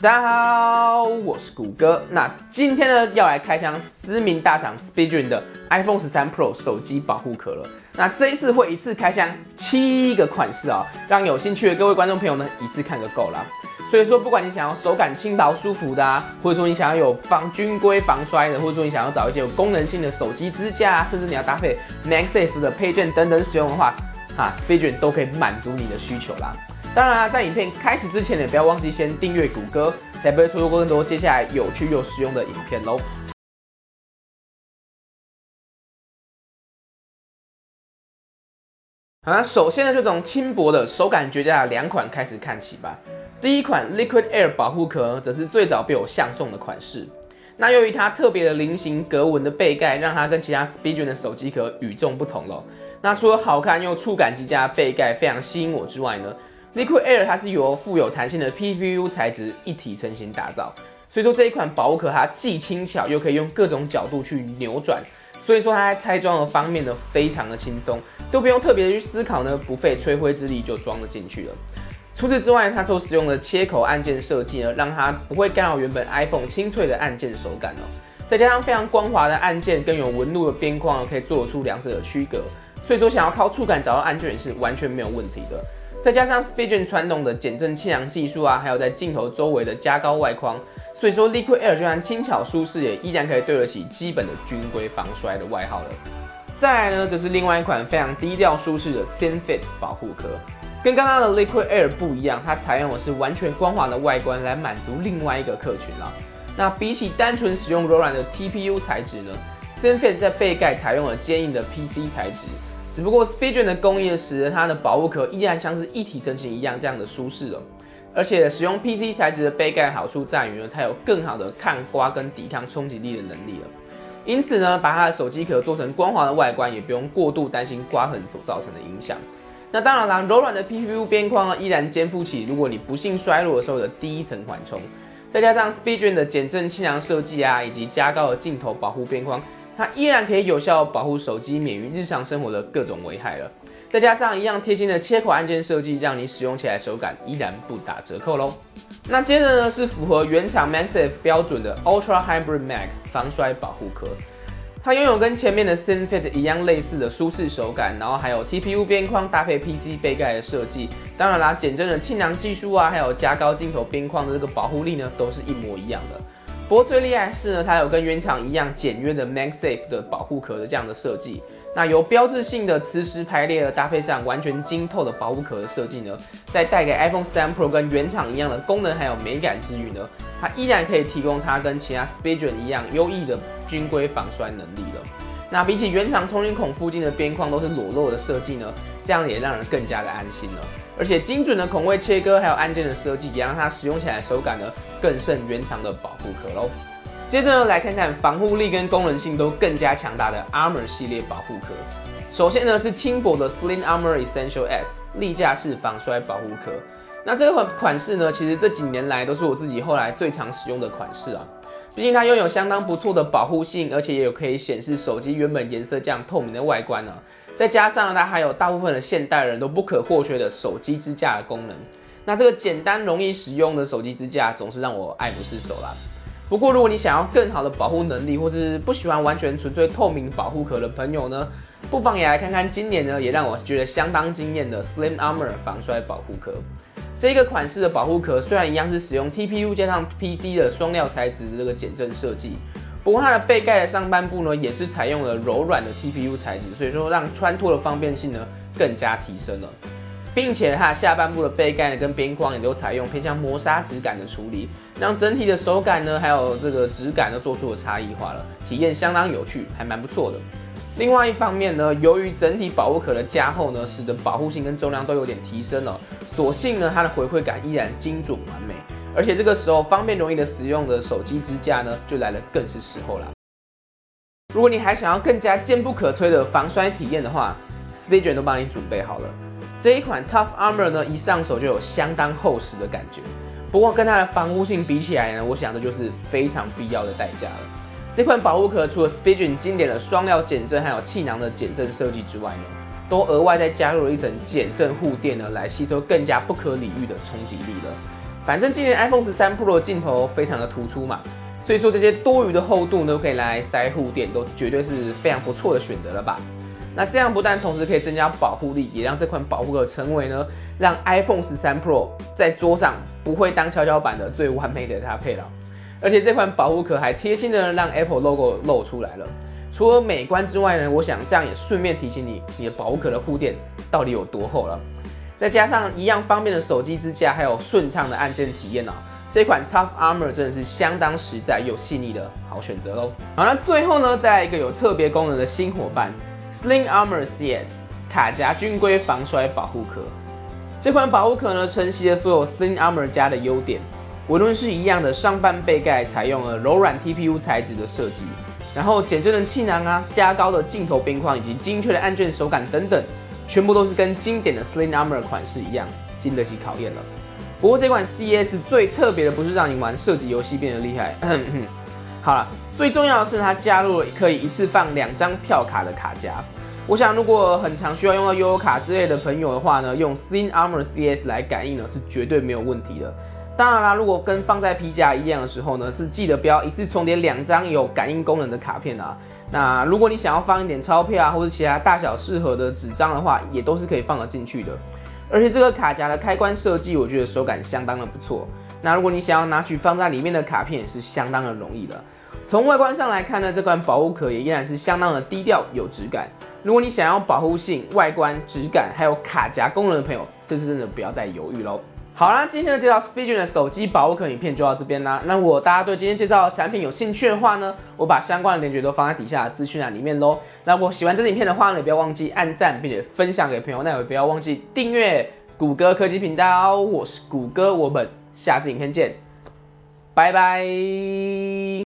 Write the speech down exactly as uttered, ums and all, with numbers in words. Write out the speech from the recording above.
大家好，我是谷歌。那今天呢，要来开箱知名大厂 Speedrun 的 iPhone 十三 Pro 手机保护壳了。那这一次会一次开箱七个款式啊，让有兴趣的各位观众朋友呢，一次看个够啦。所以说，不管你想要手感轻薄舒服的啊，或者说你想要有防军规防摔的，或者说你想要找一些有功能性的手机支架啊，甚至你要搭配 MagSafe 的配件等等使用的话，哈 Speedrun 都可以满足你的需求啦。当然啊，在影片开始之前呢，不要忘记先订阅谷歌，才不会错过更多接下来有趣又实用的影片喽。好，那首先呢，就从轻薄的手感绝佳的两款开始看起吧。第一款 Liquid Air 保护壳则是最早被我相中的款式。那由于它特别的菱形格纹的背盖，让它跟其他 Speedrun 的手机壳与众不同了。那除了好看又触感极佳的背盖非常吸引我之外呢， Liquid Air 它是由富有弹性的 P P U 材质一体成型打造，所以说这一款保护壳它既轻巧又可以用各种角度去扭转，所以说它在拆装的方面呢非常的轻松，都不用特别去思考呢，不费吹灰之力就装了进去了。除此之外，它所使用的切口按键设计呢，让它不会干扰原本 iPhone 清脆的按键手感哦。再加上非常光滑的按键跟有纹路的边框，可以做出两者的区隔，所以说想要靠触感找到按键也是完全没有问题的。再加上 Speedrun 传统的减震气囊技术啊，还有在镜头周围的加高外框，所以说 Liquid Air 就算轻巧舒适，也依然可以对得起基本的军规防摔的外号了。再来呢，则是另外一款非常低调舒适的 Thin Fit 保护壳，跟刚刚的 Liquid Air 不一样，它采用的是完全光滑的外观来满足另外一个客群啦。那比起单纯使用柔软的 T P U 材质呢 ，Thin Fit 在背盖采用了坚硬的 P C 材质。只不过 Speedrun 的工艺使得它的保护壳依然像是一体成型一样这样的舒适了，而且使用 P C 材质的背盖好处在于呢，它有更好的抗刮跟抵抗冲击力的能力了。因此呢，把它的手机壳做成光滑的外观，也不用过度担心刮痕所造成的影响。那当然啦，柔软的 P P U 边框呢，依然肩负起如果你不幸摔落的时候的第一层缓冲，再加上 Speedrun 的减震气囊设计啊，以及加高的镜头保护边框，它依然可以有效保护手机免于日常生活的各种危害了。再加上一样贴心的切口按键设计，让你使用起来手感依然不打折扣咯。那接着呢，是符合原厂 MagSafe 标准的 Ultra Hybrid Mag 防摔保护壳。它拥有跟前面的 Thin Fit 一样类似的舒适手感，然后还有 T P U 边框搭配 P C 背盖的设计。当然啦，减震的气囊技术啊，还有加高镜头边框的这个保护力呢，都是一模一样的。不过最厉害的是呢，它有跟原厂一样简约的 MagSafe 的保护壳的这样的设计。那由标志性的磁石排列搭配上完全晶透的保护壳的设计呢，再带给 iPhone 十三 Pro 跟原厂一样的功能还有美感之余呢，它依然可以提供它跟其他 Speedrun 一样优异的军规防摔能力了。那比起原厂充电孔附近的边框都是裸露的设计呢，这样也让人更加的安心了。而且精准的孔位切割还有按键的设计，也让它使用起来手感呢更胜原厂的保护壳咯。接着呢，来看看防护力跟功能性都更加强大的 Armor 系列保护壳。首先呢是轻薄的 Slim Armor Essential S 立架式防摔保护壳。那这个款式呢，其实这几年来都是我自己后来最常使用的款式啊。毕竟它拥有相当不错的保护性，而且也有可以显示手机原本颜色这样透明的外观呢、啊。再加上它还有大部分的现代人都不可或缺的手机支架的功能。那这个简单容易使用的手机支架总是让我爱不释手啦。不过如果你想要更好的保护能力，或是不喜欢完全纯粹透明保护壳的朋友呢，不妨也来看看今年呢也让我觉得相当惊艳的 Slim Armor 防摔保护壳。这个款式的保护壳虽然一样是使用 T P U 加上 P C 的双料材质的这个减震设计，不过它的背盖的上半部呢也是采用了柔软的 T P U 材质，所以说让穿脱的方便性呢更加提升了。并且它的下半部的背盖呢跟边框也都采用偏向磨砂质感的处理，让整体的手感呢还有这个质感都做出了差异化了，体验相当有趣，还蛮不错的。另外一方面呢，由于整体保护壳的加厚呢，使得保护性跟重量都有点提升了，所幸呢它的回馈感依然精准完美，而且这个时候方便容易的使用的手机支架呢就来得更是时候啦。如果你还想要更加坚不可摧的防摔体验的话 ，Speedrun 都帮你准备好了。这一款 Tough Armor 呢，一上手就有相当厚实的感觉。不过跟它的防护性比起来呢，我想这就是非常必要的代价了。这款保护壳除了 Speedrun 经典的双料减震还有气囊的减震设计之外呢，都额外再加入了一层减震护垫呢，来吸收更加不可理喻的冲击力了。 反正今年 iPhone 十三 Pro 的镜头非常的突出嘛，所以说这些多余的厚度呢，可以来塞护垫，都绝对是非常不错的选择了吧。那这样不但同时可以增加保护力，也让这款保护壳成为呢，让 iPhone 十三 Pro 在桌上不会当跷跷板的最完美的搭配了。而且这款保护壳还贴心的让 Apple logo 露出来了。除了美观之外呢，我想这样也顺便提醒你，你的保护壳的护垫到底有多厚了。再加上一样方便的手机支架，还有顺畅的按键体验哦，这款 Tough Armor 真的是相当实在又细腻的好选择喽。好，那最后呢，再来一个有特别功能的新伙伴 Sling Armor C S 卡夹军规防摔保护壳。这款保护壳呢，承袭了所有 Sling Armor 家的优点，无论是一样的上半背盖采用了柔软 T P U 材质的设计，然后减震的气囊啊，加高的镜头边框以及精确的按键手感等等。全部都是跟经典的 Sling Armor 款式一样，经得起考验了。不过这款 C S 最特别的不是让你玩射击游戏变得厉害，好了，最重要的是它加入了可以一次放两张票卡的卡夹。我想如果很常需要用到悠游卡之类的朋友的话呢，用 Sling Armor C S 来感应呢是绝对没有问题的。当然啦，如果跟放在皮夹一样的时候呢，是记得不要一次重叠两张有感应功能的卡片啊。那如果你想要放一点钞票啊，或者其他大小适合的纸张的话，也都是可以放得进去的。而且这个卡夹的开关设计，我觉得手感相当的不错。那如果你想要拿取放在里面的卡片，也是相当的容易的。从外观上来看呢，这款保护壳也依然是相当的低调有质感。如果你想要保护性、外观、质感还有卡夹功能的朋友，这次真的不要再犹豫喽。好啦，今天的介绍 Spigen 的手机保护壳影片就到这边啦。那如果大家对今天介绍的产品有兴趣的话呢，我把相关的链接都放在底下的资讯栏里面喽。那如果喜欢这支影片的话呢，也不要忘记按赞并且分享给朋友，那也不要忘记订阅谷歌科技频道。我是谷歌，我们下次影片见，拜拜。